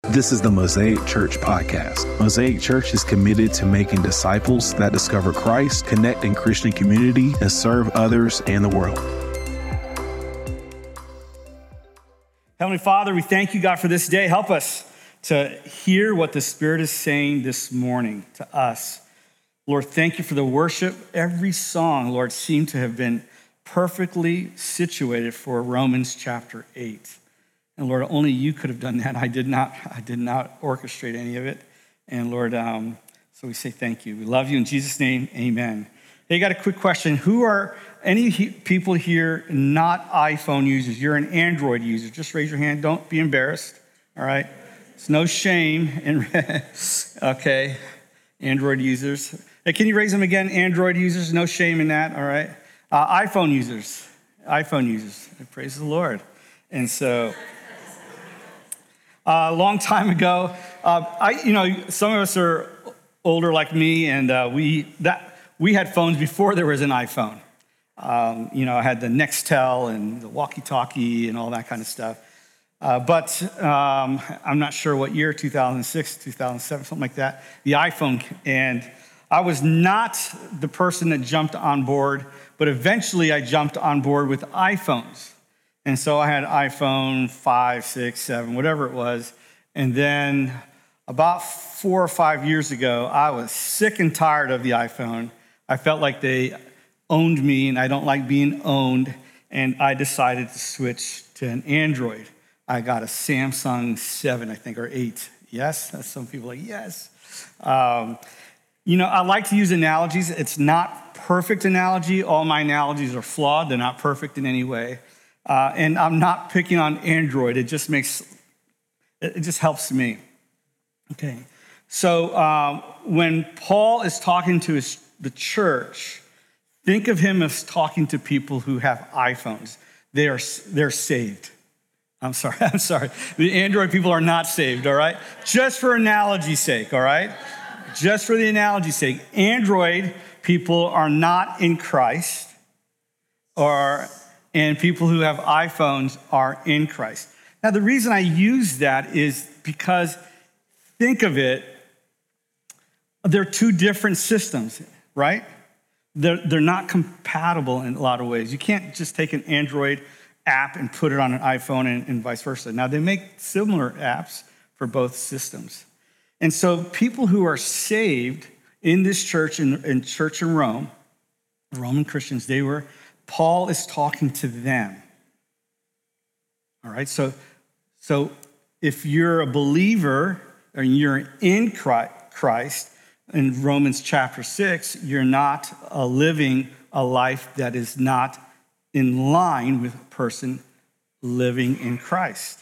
This is the Mosaic Church podcast. Mosaic Church is committed to making disciples that discover Christ, connect in Christian community, and serve others and the world. Heavenly Father, we thank you, God, for this day. Help us to hear what the Spirit is saying this morning to us. Lord, thank you for the worship. Every song, Lord, seemed to have been perfectly situated for Romans chapter 8. And Lord, only you could have done that. I did not orchestrate any of it. And Lord, so we say thank you. We love you in Jesus' name, amen. Hey, got a quick question. Who are any people here not iPhone users? You're an Android user. Just raise your hand. Don't be embarrassed, all right? It's no shame. Okay, Android users. Hey, can you raise them again? Android users, no shame in that, all right? iPhone users, praise the Lord. And so, a long time ago, some of us are older like me, and we had phones before there was an iPhone. I had the Nextel and the walkie-talkie and all that kind of stuff. But I'm not sure what year, 2006, 2007, something like that, the iPhone. And I was not the person that jumped on board, but eventually I jumped on board with iPhones. And so I had iPhone 5, 6, 7, whatever it was. And then about 4 or 5 years ago, I was sick and tired of the iPhone. I felt like they owned me, and I don't like being owned. And I decided to switch to an Android. I got a Samsung 7, I think, or 8. Yes? Some people are like, yes. I like to use analogies. It's not perfect analogy. All my analogies are flawed. They're not perfect in any way. And I'm not picking on Android. It just helps me. Okay. So when Paul is talking to the church, think of him as talking to people who have iPhones. They're saved. I'm sorry. The Android people are not saved, all right? Just for analogy's sake, all right? Just for the analogy's sake. Android people are not in Christ, and people who have iPhones are in Christ. Now, the reason I use that is because, think of it, they're two different systems, right? They're not compatible in a lot of ways. You can't just take an Android app and put it on an iPhone and vice versa. Now, they make similar apps for both systems. And so people who are saved in this church, in church in Rome, Roman Christians, Paul is talking to them. All right, so if you're a believer or you're in Christ, in Romans chapter 6, you're not living a life that is not in line with a person living in Christ.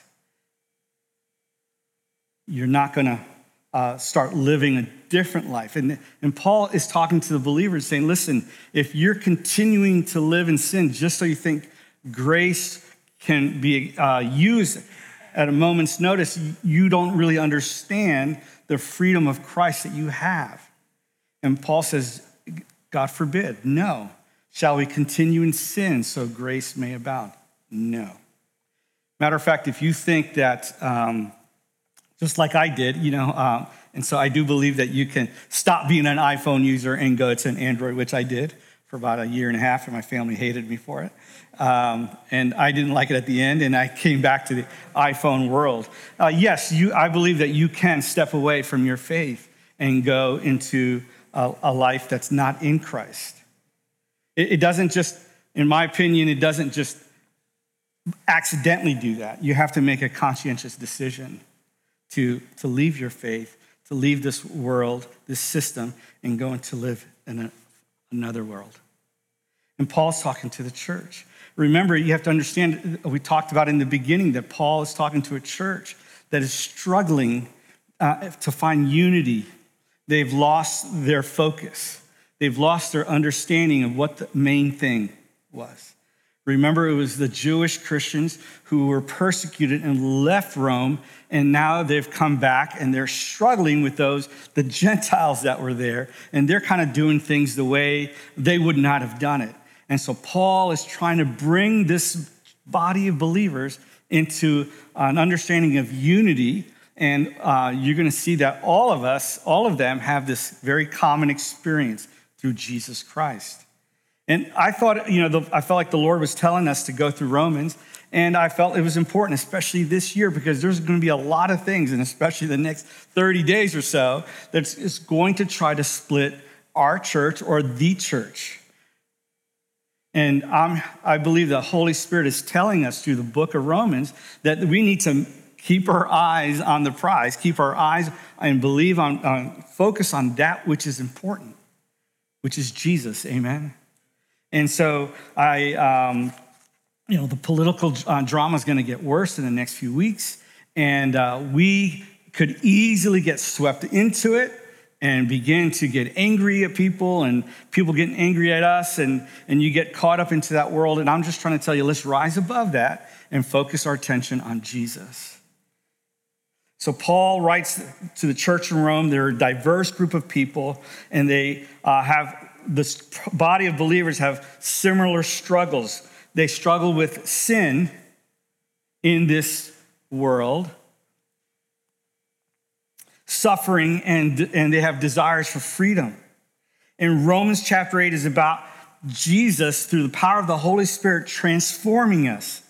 You're not going to start living a different life. And Paul is talking to the believers saying, listen, if you're continuing to live in sin just so you think grace can be used at a moment's notice, you don't really understand the freedom of Christ that you have. And Paul says, God forbid, no. Shall we continue in sin so grace may abound? No. Matter of fact, if you think that, just like I did, and so I do believe that you can stop being an iPhone user and go to an Android, which I did for about a year and a half, and my family hated me for it. And I didn't like it at the end, and I came back to the iPhone world. Yes, I believe that you can step away from your faith and go into a life that's not in Christ. It doesn't just, in my opinion, it doesn't just accidentally do that. You have to make a conscientious decision to leave your faith, to leave this world, this system, and go and to live in another world. And Paul's talking to the church. Remember, you have to understand, we talked about in the beginning that Paul is talking to a church that is struggling to find unity. They've lost their focus. They've lost their understanding of what the main thing was. Remember, it was the Jewish Christians who were persecuted and left Rome, and now they've come back and they're struggling with the Gentiles that were there, and they're kind of doing things the way they would not have done it. And so Paul is trying to bring this body of believers into an understanding of unity And you're going to see that all of them have this very common experience through Jesus Christ. And I thought, I felt like the Lord was telling us to go through Romans, and I felt it was important, especially this year, because there's going to be a lot of things, and especially the next 30 days or so, that's going to try to split our church or the church. And I believe the Holy Spirit is telling us through the book of Romans that we need to keep our eyes on the prize, keep our eyes and focus on that which is important, which is Jesus, amen? And so the political drama is going to get worse in the next few weeks, and we could easily get swept into it and begin to get angry at people and people getting angry at us, and you get caught up into that world. And I'm just trying to tell you, let's rise above that and focus our attention on Jesus. So Paul writes to the church in Rome. They're a diverse group of people, and they this body of believers have similar struggles. They struggle with sin in this world, suffering, and they have desires for freedom. And Romans chapter 8 is about Jesus, through the power of the Holy Spirit, transforming us,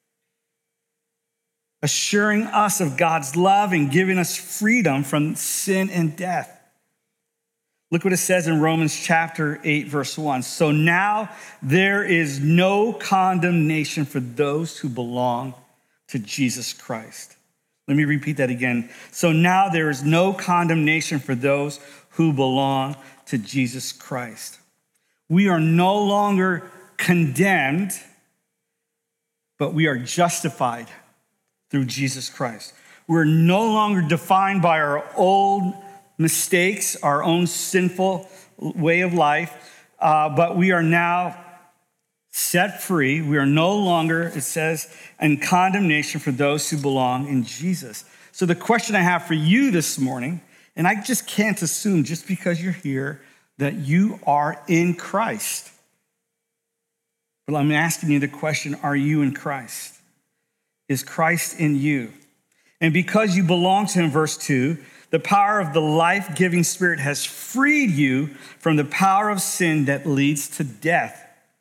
assuring us of God's love and giving us freedom from sin and death. Look what it says in Romans chapter 8, verse 1. So now there is no condemnation for those who belong to Jesus Christ. Let me repeat that again. So now there is no condemnation for those who belong to Jesus Christ. We are no longer condemned, but we are justified through Jesus Christ. We're no longer defined by our old mistakes, our own sinful way of life, but we are now set free. We are no longer, it says, in condemnation for those who belong in Jesus. So the question I have for you this morning, and I just can't assume just because you're here that you are in Christ. But I'm asking you the question, are you in Christ? Is Christ in you? And because you belong to him, verse 2, the power of the life-giving Spirit has freed you from the power of sin that leads to death.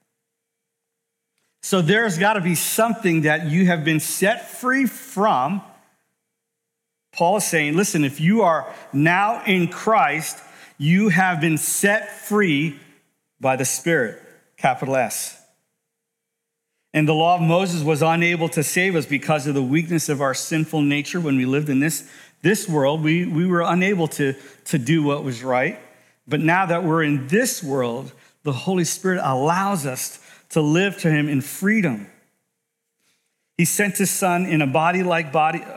So there's got to be something that you have been set free from. Paul is saying, listen, if you are now in Christ, you have been set free by the Spirit, capital S. And the law of Moses was unable to save us because of the weakness of our sinful nature. When we lived in this world, we were unable to do what was right. But now that we're in this world, the Holy Spirit allows us to live to him in freedom. He sent his son in a body like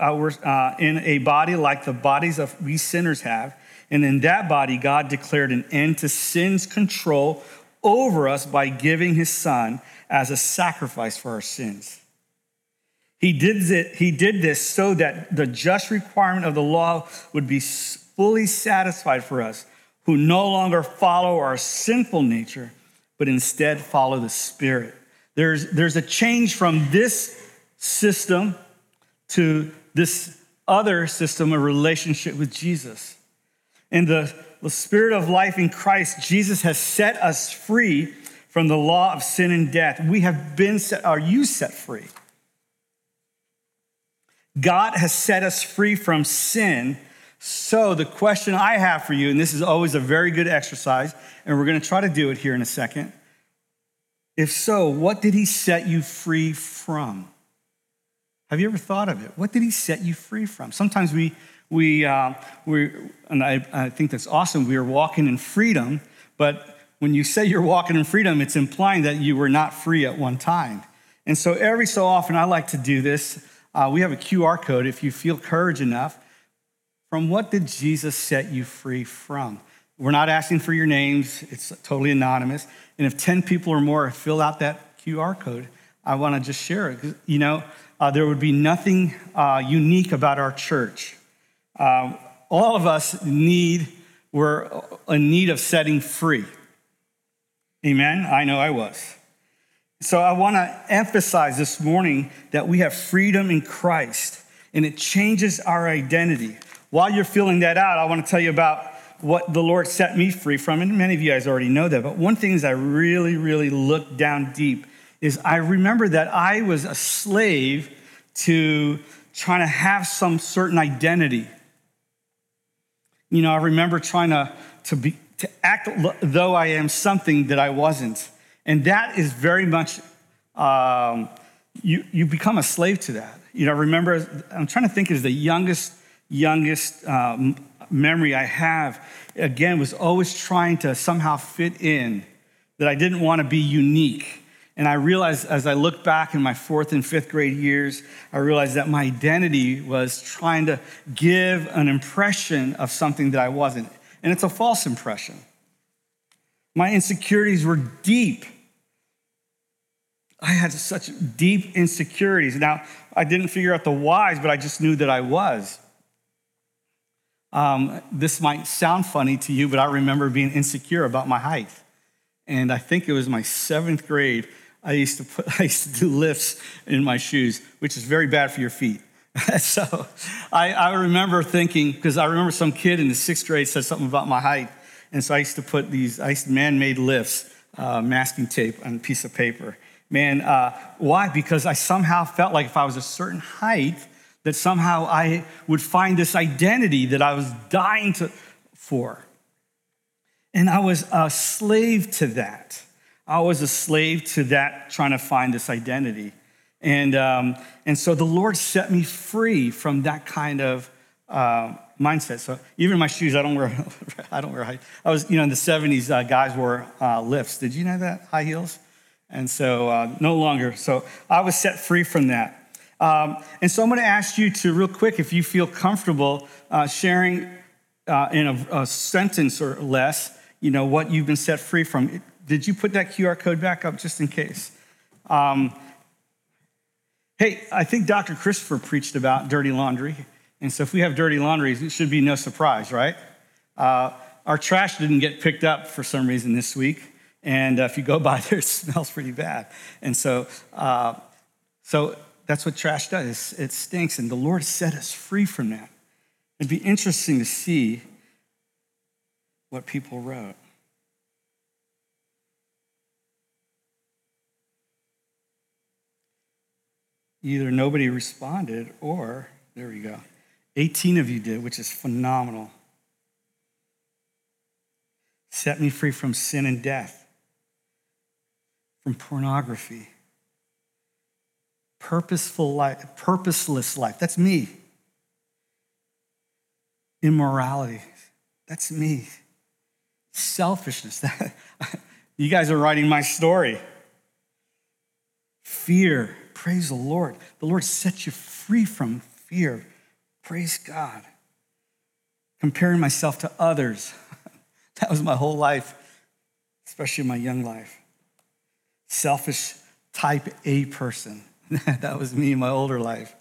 the bodies of we sinners have. And in that body, God declared an end to sin's control over us by giving his son as a sacrifice for our sins. He did this so that the just requirement of the law would be fully satisfied for us, who no longer follow our sinful nature, but instead follow the Spirit. There's a change from this system to this other system, a relationship with Jesus. And the Spirit of life in Christ, Jesus has set us free from the law of sin and death. We have been set. Are you set free? God has set us free from sin. So the question I have for you, and this is always a very good exercise, and we're going to try to do it here in a second. If so, what did he set you free from? Have you ever thought of it? What did he set you free from? Sometimes we and I think that's awesome. We are walking in freedom, but when you say you're walking in freedom, it's implying that you were not free at one time. And so every so often, I like to do this. We have a QR code. If you feel courage enough, from what did Jesus set you free from? We're not asking for your names. It's totally anonymous. And if 10 people or more fill out that QR code, I want to just share it. You know, there would be nothing unique about our church. All of us were in need of setting free. Amen? I know I was. So I want to emphasize this morning that we have freedom in Christ. and it changes our identity. While you're filling that out, I want to tell you about what the Lord set me free from, and many of you guys already know that, but one thing is I really, really looked down deep is I remember that I was a slave to trying to have some certain identity. You know, I remember trying to act though I am something that I wasn't. And that is very much, you become a slave to that. You know, remember, I'm trying to think as the youngest memory I have, again, was always trying to somehow fit in, that I didn't want to be unique. And I realized as I look back in my 4th and 5th grade years, I realized that my identity was trying to give an impression of something that I wasn't. And it's a false impression. My insecurities were deep. I had such deep insecurities. Now, I didn't figure out the whys, but I just knew that I was. This might sound funny to you, but I remember being insecure about my height. And I think it was my 7th grade. I used to do lifts in my shoes, which is very bad for your feet. So I remember thinking, because I remember some kid in the 6th grade said something about my height. And so I used to put man-made lifts, masking tape on a piece of paper. Man, why? Because I somehow felt like if I was a certain height, that somehow I would find this identity that I was dying for. And I was a slave to that. I was a slave to that, trying to find this identity. And so the Lord set me free from that kind of mindset. So even my shoes, I don't wear high. I was, in the 70s, guys wore lifts. Did you know that? High heels? And so no longer. So I was set free from that. And so I'm going to ask you to, real quick, if you feel comfortable sharing in a sentence or less, what you've been set free from. Did you put that QR code back up just in case? Hey, I think Dr. Christopher preached about dirty laundry. And so if we have dirty laundry, it should be no surprise, right? Our trash didn't get picked up for some reason this week. And if you go by there, it smells pretty bad. And so that's what trash does. It stinks. And the Lord set us free from that. It'd be interesting to see what people wrote. Either nobody responded or, there we go, 18 of you did, which is phenomenal. Set me free from sin and death, from pornography, purposeless life, that's me. Immorality, that's me. Selfishness, you guys are writing my story. Fear. Praise the Lord. The Lord set you free from fear. Praise God. Comparing myself to others. That was my whole life, especially my young life. Selfish type A person. That was me in my older life.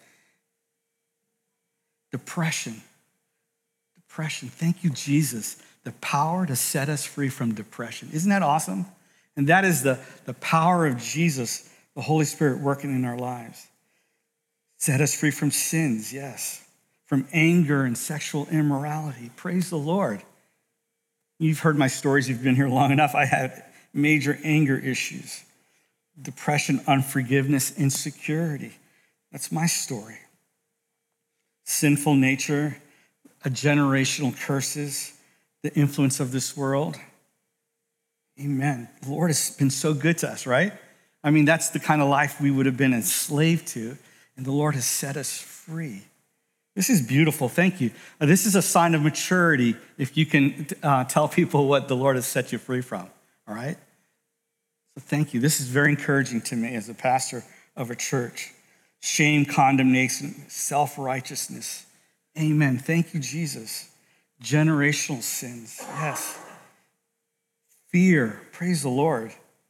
Depression. Thank you, Jesus. The power to set us free from depression. Isn't that awesome? And that is the power of Jesus, the Holy Spirit working in our lives. Set us free from sins, yes. From anger and sexual immorality. Praise the Lord. You've heard my stories. You've been here long enough. I had major anger issues. Depression, unforgiveness, insecurity. That's my story. Sinful nature, generational curses, the influence of this world. Amen. The Lord has been so good to us, right? I mean, that's the kind of life we would have been enslaved to, and the Lord has set us free. This is beautiful. Thank you. This is a sign of maturity if you can tell people what the Lord has set you free from, all right? So thank you. This is very encouraging to me as a pastor of a church. Shame, condemnation, self-righteousness. Amen. Thank you, Jesus. Generational sins. Yes. Fear. Praise the Lord.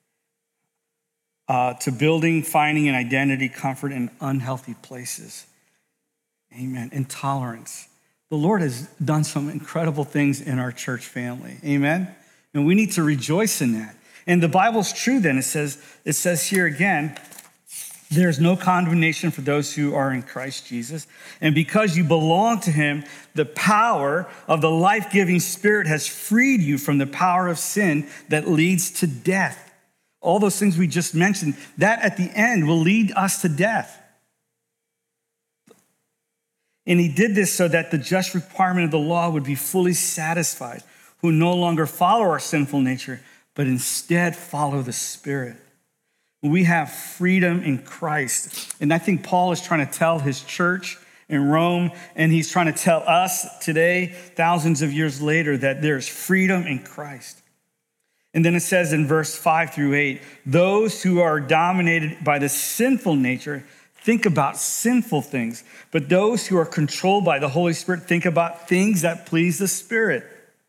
To building, finding an identity, comfort in unhealthy places. Amen. Intolerance. The Lord has done some incredible things in our church family. Amen. And we need to rejoice in that. And the Bible's true then. It says here again, There's no condemnation for those who are in Christ Jesus. And because you belong to him, the power of the life-giving Spirit has freed you from the power of sin that leads to death. All those things we just mentioned, that at the end will lead us to death. And he did this so that the just requirement of the law would be fully satisfied, who no longer follow our sinful nature, but instead follow the Spirit. We have freedom in Christ. And I think Paul is trying to tell his church in Rome, and he's trying to tell us today, thousands of years later, that there's freedom in Christ. And then it says in verse 5-8, those who are dominated by the sinful nature think about sinful things, but those who are controlled by the Holy Spirit think about things that please the Spirit.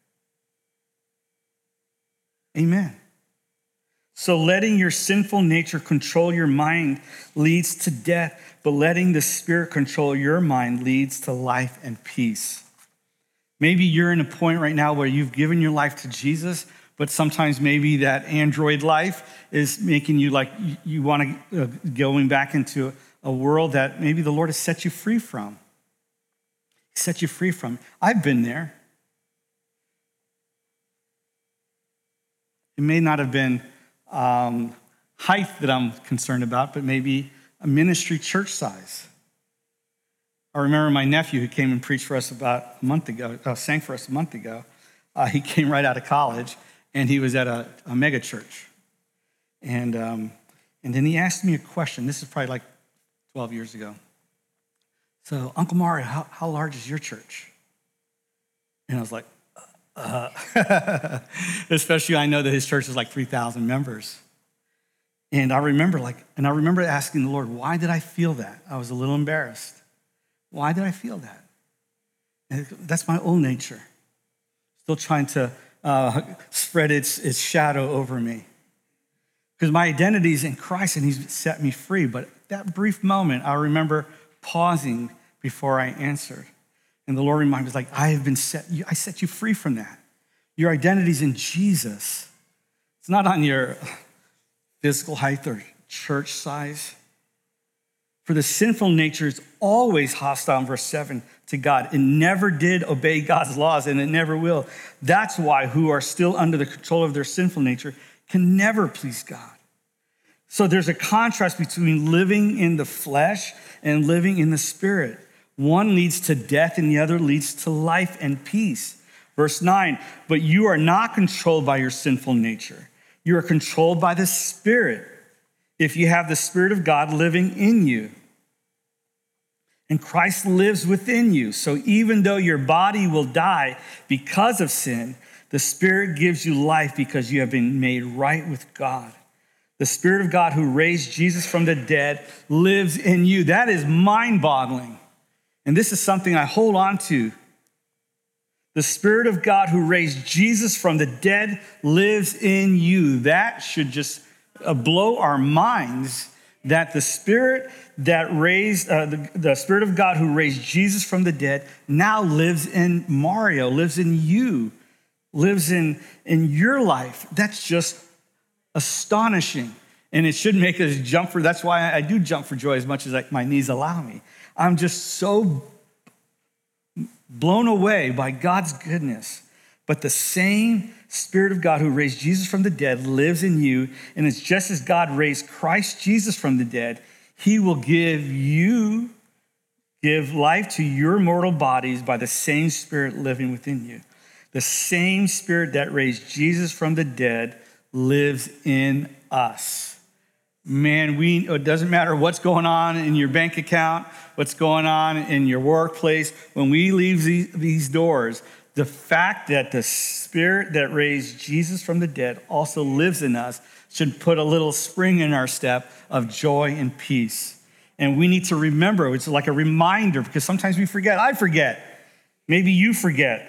Amen. So letting your sinful nature control your mind leads to death, but letting the Spirit control your mind leads to life and peace. Maybe you're in a point right now where you've given your life to Jesus, but sometimes maybe that Android life is making you like you want to going back into a world that maybe the Lord has set you free from. Set you free from. I've been there. It may not have been height that I'm concerned about, but maybe a ministry church size. I remember my nephew who came and preached for us about a month ago, sang for us a month ago. He came right out of college, and he was at a mega church. And then he asked me a question. This is probably like 12 years ago. So, Uncle Mario, how large is your church? And I was like, especially I know that his church is like 3,000 members. And I remember asking the Lord, why did I feel that? I was a little embarrassed. Why did I feel that? And that's my old nature. Still trying to spread its shadow over me. Because my identity is in Christ and he's set me free. But that brief moment, I remember pausing before I answered. And the Lord reminded me, I set you free from that. Your identity's in Jesus. It's not on your physical height or church size. For the sinful nature is always hostile, in verse 7, to God. It never did obey God's laws, and it never will. That's why who are still under the control of their sinful nature can never please God. So there's a contrast between living in the flesh and living in the Spirit. One leads to death and the other leads to life and peace. Verse 9, but you are not controlled by your sinful nature. You are controlled by the Spirit, if you have the Spirit of God living in you. And Christ lives within you. So even though your body will die because of sin, the Spirit gives you life because you have been made right with God. The Spirit of God who raised Jesus from the dead lives in you. That is mind-boggling. And this is something I hold on to. The Spirit of God who raised Jesus from the dead lives in you. That should just blow our minds, that the Spirit that raised, the Spirit of God who raised Jesus from the dead now lives in Mario, lives in you, lives in your life. That's just astonishing. And it should make us jump for, that's why I do jump for joy as much as my knees allow me. I'm just so blown away by God's goodness. But the same Spirit of God who raised Jesus from the dead lives in you. And it's just as God raised Christ Jesus from the dead, he will give life to your mortal bodies by the same Spirit living within you. The same Spirit that raised Jesus from the dead lives in us. Man, it doesn't matter what's going on in your bank account, what's going on in your workplace. When we leave these doors, the fact that the Spirit that raised Jesus from the dead also lives in us should put a little spring in our step of joy and peace. And we need to remember, it's like a reminder, because sometimes we forget. I forget. Maybe you forget.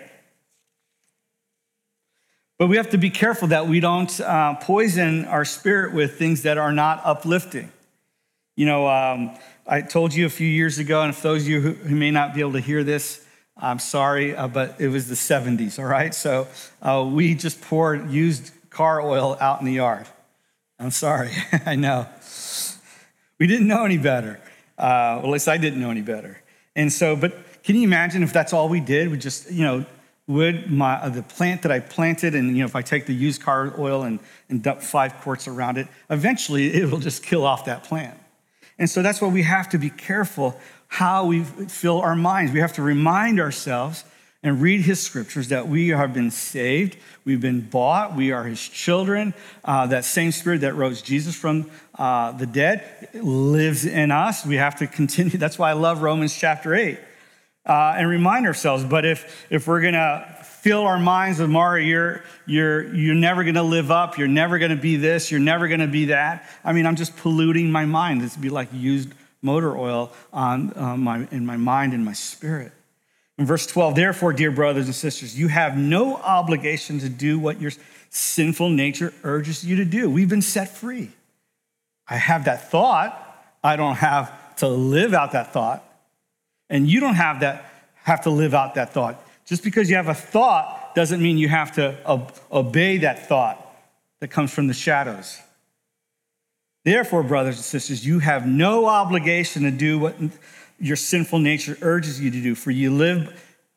But we have to be careful that we don't poison our spirit with things that are not uplifting. You know, I told you a few years ago, and for those of you who may not be able to hear this, I'm sorry, but it was the 70s, all right? So we just poured used car oil out in the yard. I'm sorry, I know. We didn't know any better. Well, at least I didn't know any better. And so, but can you imagine if that's all we did? We just, would the plant that I planted, and if I take the used car oil and dump 5 quarts around it, eventually it will just kill off that plant. And so that's why we have to be careful how we fill our minds. We have to remind ourselves and read his scriptures that we have been saved, we've been bought, we are his children. That same spirit that rose Jesus from the dead lives in us. We have to continue. That's why I love Romans chapter 8. And remind ourselves. But if we're gonna fill our minds with Mara, you're never gonna live up, you're never gonna be this, you're never gonna be that. I mean, I'm just polluting my mind. This would be like used motor oil in my mind and my spirit. In verse 12, therefore, dear brothers and sisters, you have no obligation to do what your sinful nature urges you to do. We've been set free. I have that thought. I don't have to live out that thought. And you don't have to live out that thought. Just because you have a thought doesn't mean you have to obey that thought that comes from the shadows. Therefore, brothers and sisters, you have no obligation to do what your sinful nature urges you to do. For you live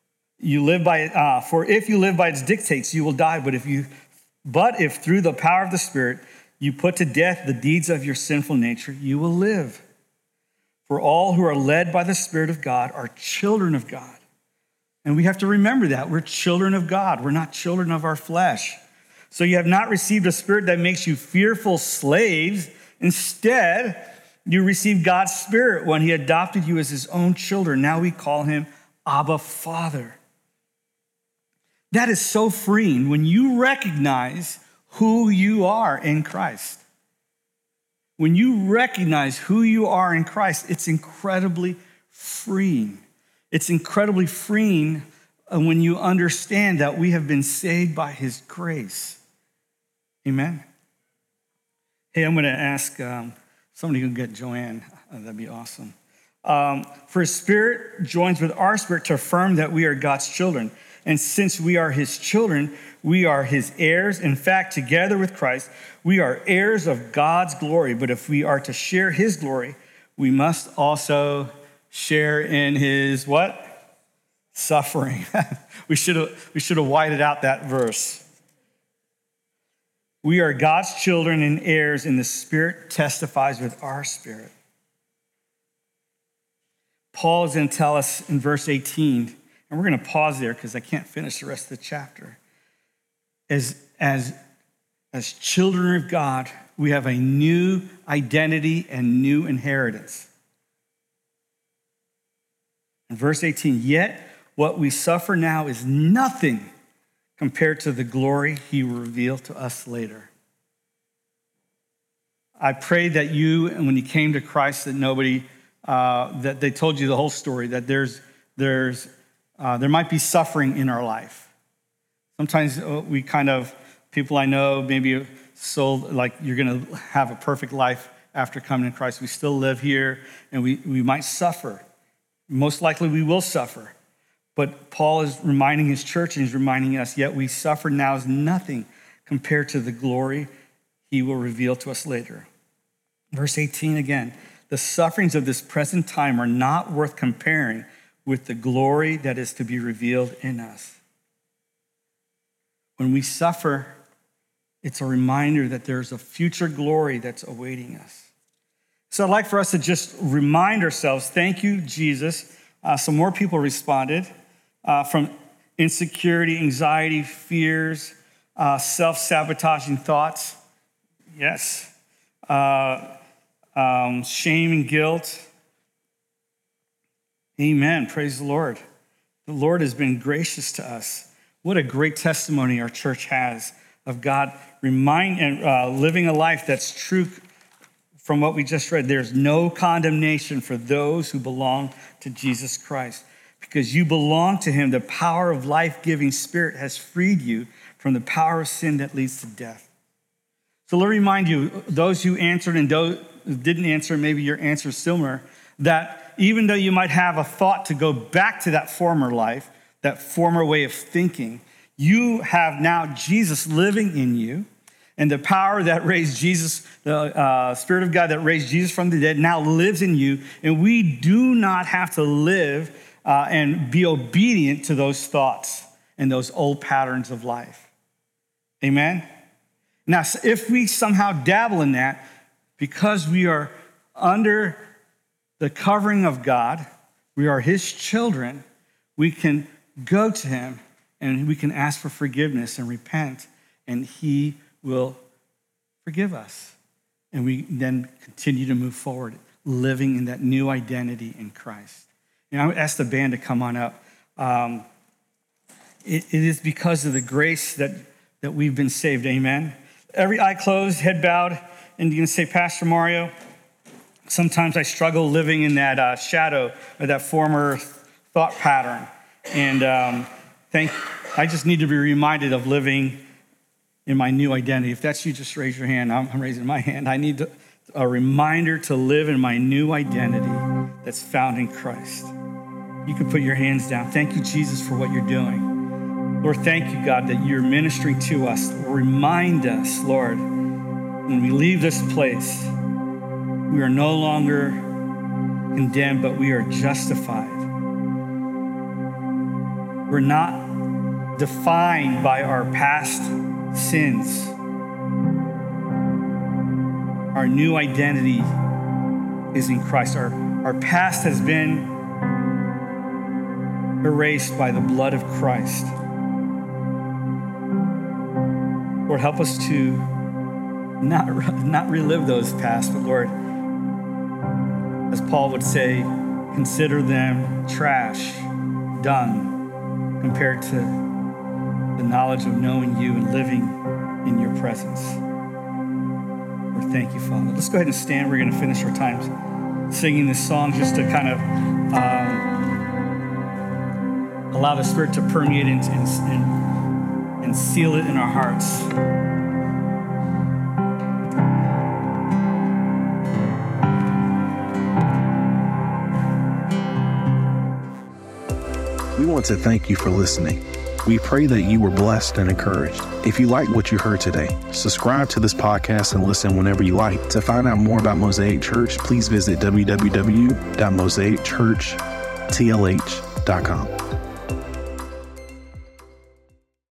by for if you live by its dictates, you will die. But if through the power of the Spirit you put to death the deeds of your sinful nature, you will live. For all who are led by the Spirit of God are children of God. And we have to remember that. We're children of God. We're not children of our flesh. So you have not received a spirit that makes you fearful slaves. Instead, you received God's Spirit when he adopted you as his own children. Now we call him Abba, Father. That is so freeing when you recognize who you are in Christ. When you recognize who you are in Christ, it's incredibly freeing. It's incredibly freeing when you understand that we have been saved by his grace. Amen. Hey, I'm going to ask somebody who can get Joanne. That'd be awesome. For his Spirit joins with our spirit to affirm that we are God's children. And since we are his children, we are his heirs. In fact, together with Christ, we are heirs of God's glory. But if we are to share his glory, we must also share in his what? Suffering. we should have whited out that verse. We are God's children and heirs, and the Spirit testifies with our spirit. Paul is going to tell us in verse 18, and we're going to pause there because I can't finish the rest of the chapter. As children of God, we have a new identity and new inheritance. In verse 18, yet what we suffer now is nothing compared to the glory he will reveal to us later. I pray that you, and when you came to Christ, that that they told you the whole story, that there might be suffering in our life. Sometimes we people I know maybe sold like you're going to have a perfect life after coming to Christ. We still live here and we might suffer. Most likely we will suffer. But Paul is reminding his church and he's reminding us, yet we suffer now as nothing compared to the glory he will reveal to us later. Verse 18 again, the sufferings of this present time are not worth comparing with the glory that is to be revealed in us. When we suffer, it's a reminder that there's a future glory that's awaiting us. So I'd like for us to just remind ourselves, thank you, Jesus. Some more people responded from insecurity, anxiety, fears, self-sabotaging thoughts. Yes. Shame and guilt. Amen. Praise the Lord. The Lord has been gracious to us. What a great testimony our church has of God living a life that's true from what we just read. There's no condemnation for those who belong to Jesus Christ. Because you belong to him, the power of life-giving Spirit has freed you from the power of sin that leads to death. So let me remind you, those who answered and those who didn't answer, maybe your answer is similar, that even though you might have a thought to go back to that former life, that former way of thinking, you have now Jesus living in you, And the power that raised Jesus, the Spirit of God that raised Jesus from the dead now lives in you. And we do not have to live and be obedient to those thoughts and those old patterns of life. Amen? Now, if we somehow dabble in that, because we are under the covering of God, we are his children, we can go to him and we can ask for forgiveness and repent, and he will forgive us. And we then continue to move forward, living in that new identity in Christ. I would ask the band to come on up. It is because of the grace that we've been saved, amen? Every eye closed, head bowed, and you're gonna say, Pastor Mario, sometimes I struggle living in that shadow or that former thought pattern. And I just need to be reminded of living in my new identity. If that's you, just raise your hand. I'm raising my hand. I need a reminder to live in my new identity that's found in Christ. You can put your hands down. Thank you, Jesus, for what you're doing. Lord, thank you, God, that you're ministering to us. Remind us, Lord, when we leave this place, we are no longer condemned, but we are justified. We're not defined by our past sins. Our new identity is in Christ. Our past has been erased by the blood of Christ. Lord, help us to not relive those past, but Lord, as Paul would say, consider them trash, dung, compared to the knowledge of knowing you and living in your presence. Lord, thank you, Father. Let's go ahead and stand. We're going to finish our time singing this song just to kind of allow the Spirit to permeate and seal it in our hearts. We want to thank you for listening. We pray that you were blessed and encouraged. If you like what you heard today, subscribe to this podcast and listen whenever you like. To find out more about Mosaic Church, please visit www.mosaicchurchtlh.com.